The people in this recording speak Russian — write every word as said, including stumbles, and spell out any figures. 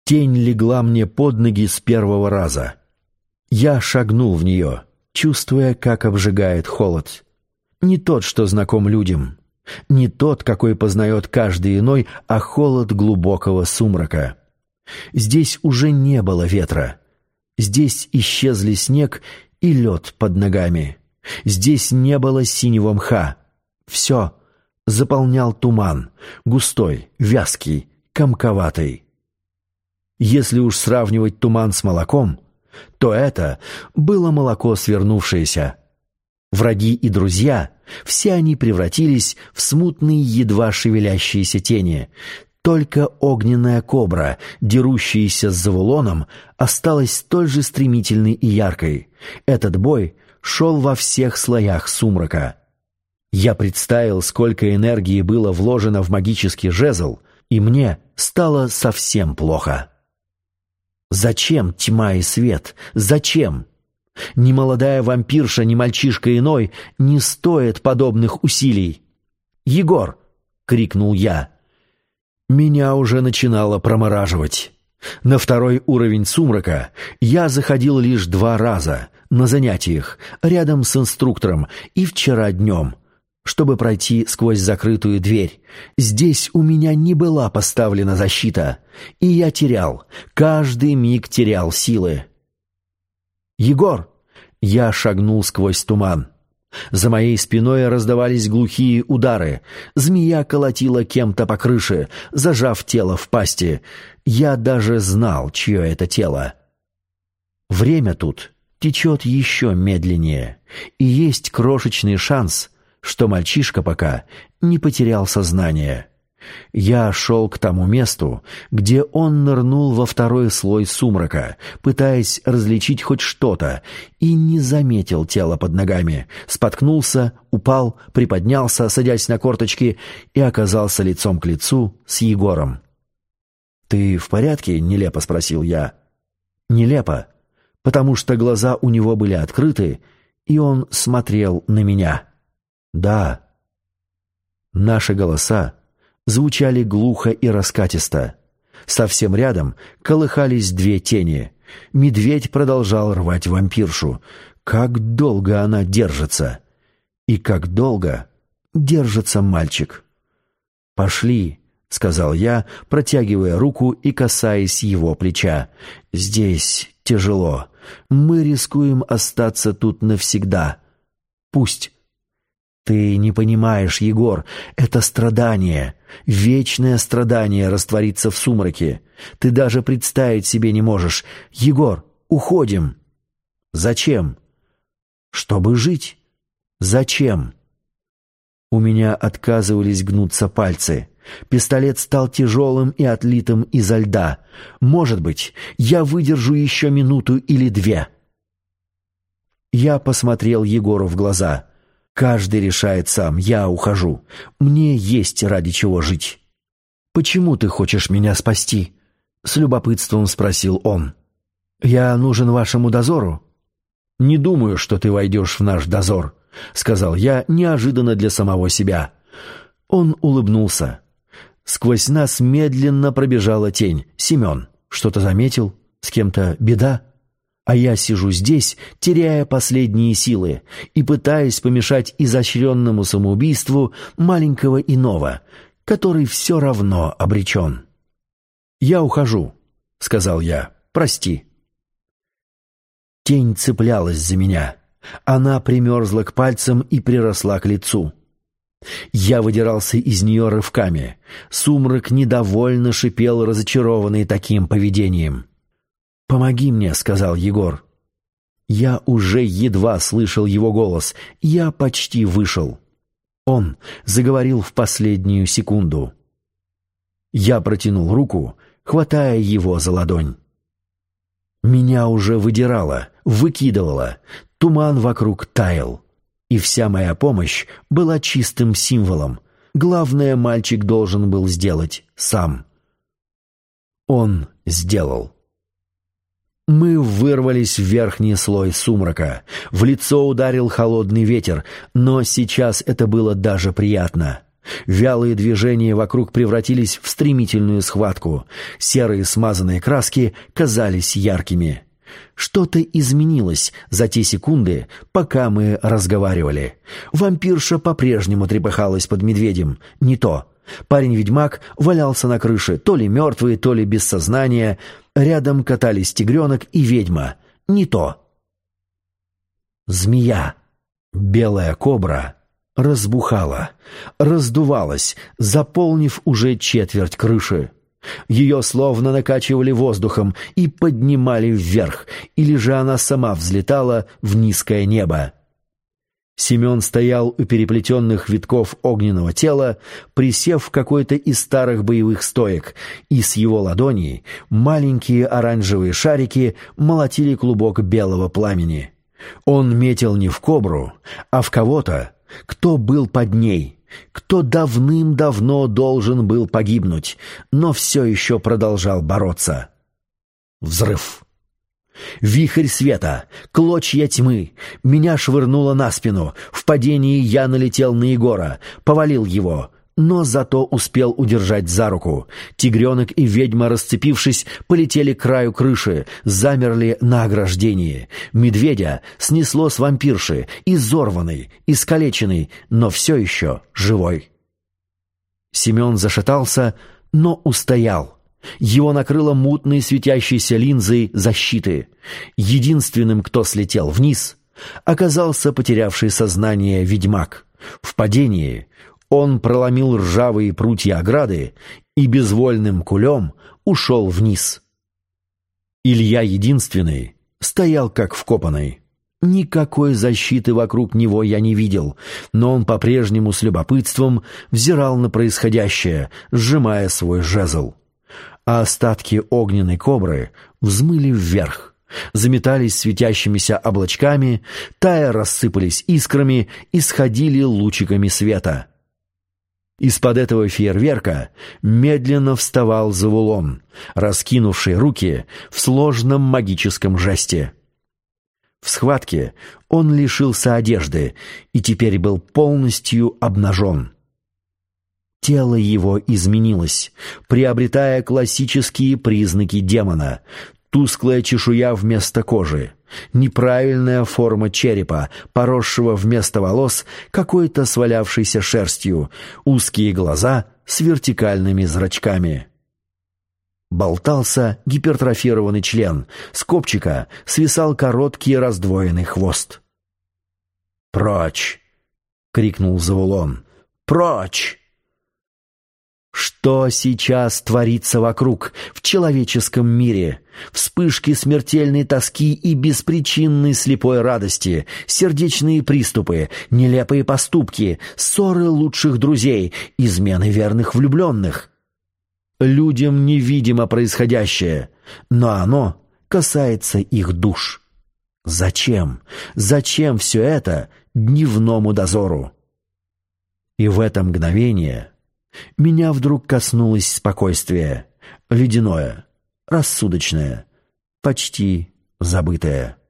Тень легла мне под ноги с первого раза. Я шагнул в нее, чувствуя, как обжигает холод. Не тот, что знаком людям, не тот, какой познает каждый иной, а холод глубокого сумрака. Здесь уже не было ветра. Здесь исчезли снег и лед под ногами. Здесь не было синего мха. Все заполнял туман, густой, вязкий, комковатый. Если уж сравнивать туман с молоком, то это было молоко свернувшееся. Враги и друзья, все они превратились в смутные, едва шевелящиеся тени. Только огненная кобра, дерущаяся с Завулоном, осталась столь же стремительной и яркой. Этот бой шел во всех слоях сумрака. Я представил, сколько энергии было вложено в магический жезл, и мне стало совсем плохо. Зачем тьма и свет? Зачем? Ни молодая вампирша, ни мальчишка иной не стоят подобных усилий. «Егор!» — крикнул я. Меня уже начинало промораживать. На второй уровень сумрака я заходил лишь два раза на занятиях рядом с инструктором и вчера днем, чтобы пройти сквозь закрытую дверь. Здесь у меня не была поставлена защита, и я терял, каждый миг терял силы. «Егор!» Я шагнул сквозь туман. За моей спиной раздавались глухие удары. Змея колотила кем-то по крыше, зажав тело в пасти. Я даже знал, чье это тело. Время тут течет еще медленнее, и есть крошечный шанс, что мальчишка пока не потерял сознание. Я шел к тому месту, где он нырнул во второй слой сумрака, пытаясь различить хоть что-то, и не заметил тело под ногами. Споткнулся, упал, приподнялся, садясь на корточки, и оказался лицом к лицу с Егором. «Ты в порядке?» — нелепо спросил я. Нелепо, потому что глаза у него были открыты, и он смотрел на меня. «Да». Наши голоса звучали глухо и раскатисто. Совсем рядом колыхались две тени. Медведь продолжал рвать вампиршу. Как долго она держится! И как долго держится мальчик! «Пошли», — сказал я, протягивая руку и касаясь его плеча. «Здесь тяжело. Мы рискуем остаться тут навсегда. Пусть». «Ты не понимаешь, Егор, это страдание, вечное страдание раствориться в сумраке. Ты даже представить себе не можешь. Егор, уходим!» «Зачем?» «Чтобы жить». «Зачем?» У меня отказывались гнуться пальцы. Пистолет стал тяжелым и отлитым изо льда. Может быть, я выдержу еще минуту или две. Я посмотрел Егору в глаза. «Каждый решает сам, я ухожу. Мне есть ради чего жить». «Почему ты хочешь меня спасти?» — с любопытством спросил он. «Я нужен вашему дозору?» «Не думаю, что ты войдешь в наш дозор», — сказал я неожиданно для самого себя. Он улыбнулся. Сквозь нас медленно пробежала тень. «Семен, что-то заметил? С кем-то беда?» А я сижу здесь, теряя последние силы и пытаясь помешать изощренному самоубийству маленького иного, который все равно обречен. «Я ухожу», — сказал я, — «прости». Тень цеплялась за меня. Она примерзла к пальцам и приросла к лицу. Я выдирался из нее рывками. Сумрак недовольно шипел, разочарованный таким поведением. «Помоги мне», — сказал Егор. Я уже едва слышал его голос. Я почти вышел. Он заговорил в последнюю секунду. Я протянул руку, хватая его за ладонь. Меня уже выдирало, выкидывало. Туман вокруг таял. И вся моя помощь была чистым символом. Главное, мальчик должен был сделать сам. Он сделал. Мы вырвались в верхний слой сумрака. В лицо ударил холодный ветер, но сейчас это было даже приятно. Вялые движения вокруг превратились в стремительную схватку. Серые смазанные краски казались яркими. Что-то изменилось за те секунды, пока мы разговаривали. Вампирша по-прежнему трепыхалась под медведем. Не то. Парень-ведьмак валялся на крыше, то ли мертвый, то ли без сознания. Рядом катались тигренок и ведьма. Не то. Змея, белая кобра, разбухала, раздувалась, заполнив уже четверть крыши. Ее словно накачивали воздухом и поднимали вверх, или же она сама взлетала в низкое небо. Семен стоял у переплетенных витков огненного тела, присев в какой-то из старых боевых стоек, и с его ладоней маленькие оранжевые шарики молотили клубок белого пламени. Он метил не в кобру, а в кого-то, кто был под ней, кто давным-давно должен был погибнуть, но все еще продолжал бороться. Взрыв. Вихрь света, клочья тьмы. Меня швырнуло на спину. В падении я налетел на Егора, повалил его, но зато успел удержать за руку. Тигренок и ведьма, расцепившись, полетели к краю крыши, замерли на ограждении. Медведя снесло с вампирши, изорванный, искалеченный, но все еще живой. Семен зашатался, но устоял. Его накрыло мутной светящейся линзой защиты. Единственным, кто слетел вниз, оказался потерявший сознание ведьмак. В падении он проломил ржавые прутья ограды и безвольным кулем ушел вниз. Илья единственный стоял как вкопанный. Никакой защиты вокруг него я не видел, но он по-прежнему с любопытством взирал на происходящее, сжимая свой жезл. А остатки огненной кобры взмыли вверх, заметались светящимися облачками, тая рассыпались искрами и сходили лучиками света. Из-под этого фейерверка медленно вставал Завулон, раскинувший руки в сложном магическом жесте. В схватке он лишился одежды и теперь был полностью обнажен. Тело его изменилось, приобретая классические признаки демона. Тусклая чешуя вместо кожи, неправильная форма черепа, поросшего вместо волос какой-то свалявшейся шерстью, узкие глаза с вертикальными зрачками. Болтался гипертрофированный член, с копчика свисал короткий раздвоенный хвост. «Прочь!» — крикнул Завулон. «Прочь!» Что сейчас творится вокруг, в человеческом мире? Вспышки смертельной тоски и беспричинной слепой радости, сердечные приступы, нелепые поступки, ссоры лучших друзей, измены верных влюбленных. Людям невидимо происходящее, но оно касается их душ. Зачем? Зачем все это дневному дозору? И в это мгновение меня вдруг коснулось спокойствие, ледяное, рассудочное, почти забытое.